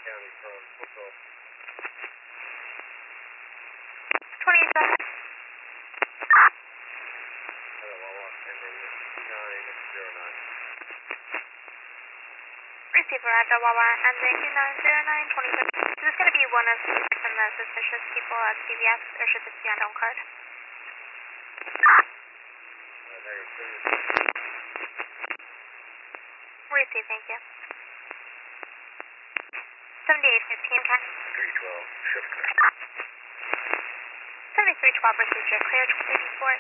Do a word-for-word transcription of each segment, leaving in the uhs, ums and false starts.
County from Football. twenty-seven. Hello, Wawa, and then nine zero nine. Receiver at Wawa, and then two nine zero nine twenty-seven. Is this going to be one of the from the suspicious people at C V S, or should this be on own card? Uh, negative. Receive, thank you. seventy-eight fifteen, can three twelve, shift clear. seventy-three twelve, receive, shift clear, twenty eighty-four.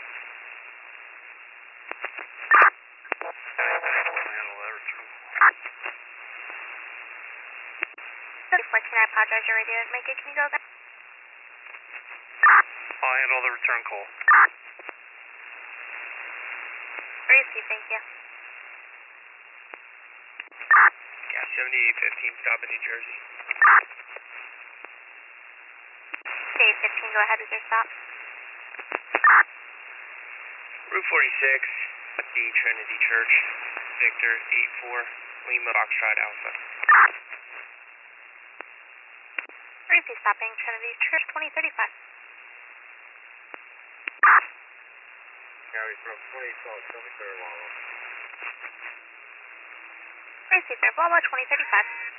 fourteen, I apologize, your radio didn't make it. Can you go again? I'll handle the return call. Receive, thank you. Yeah, seventy-eight fifteen, stop in New Jersey. seventy-eight fifteen, go ahead with your stop. Route forty-six, the Trinity Church, Victor eight four, Lima Foxtrot Alpha. Receive, stopping Trinity Church, twenty thirty-five. County from twenty twelve, seventy-third Wawa. Receive, Wawa, twenty thirty-five.